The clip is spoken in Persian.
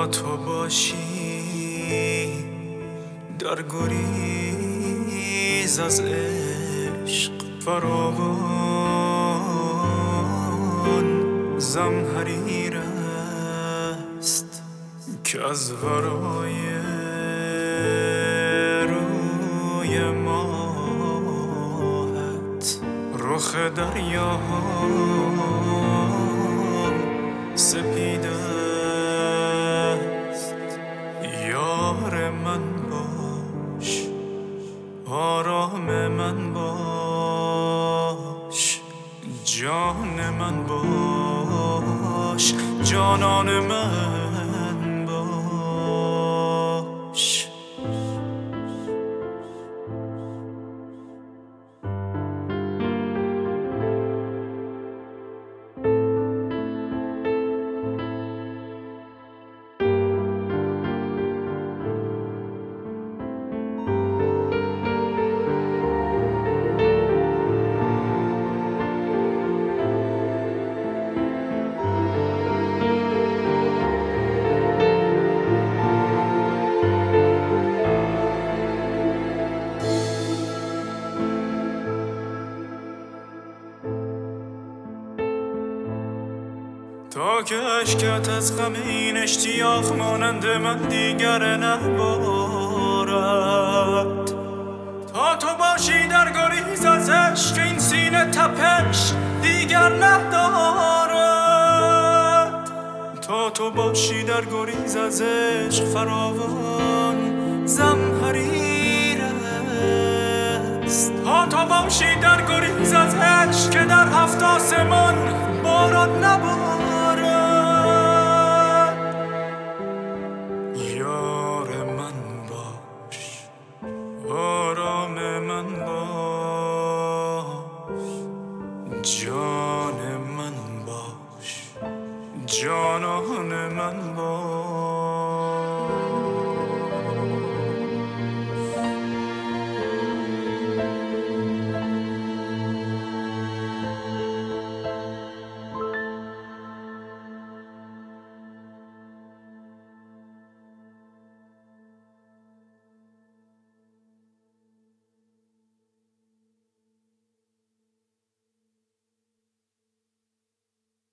تا تو باشی در گریز از عشق فراوان زمهریر است که از ورای روی ماهت رخ دریاهام سپید است. یار من باش، آرام من باش، جان من باش، جانان من باش. تا که اشکت از غم این اشتیاق مانند من دیگر نبارد، تا تو باشی در گریز از عشق این سینه تپش دیگر ندارد. تا تو باشی در گریز از عشق فراوان زمهریر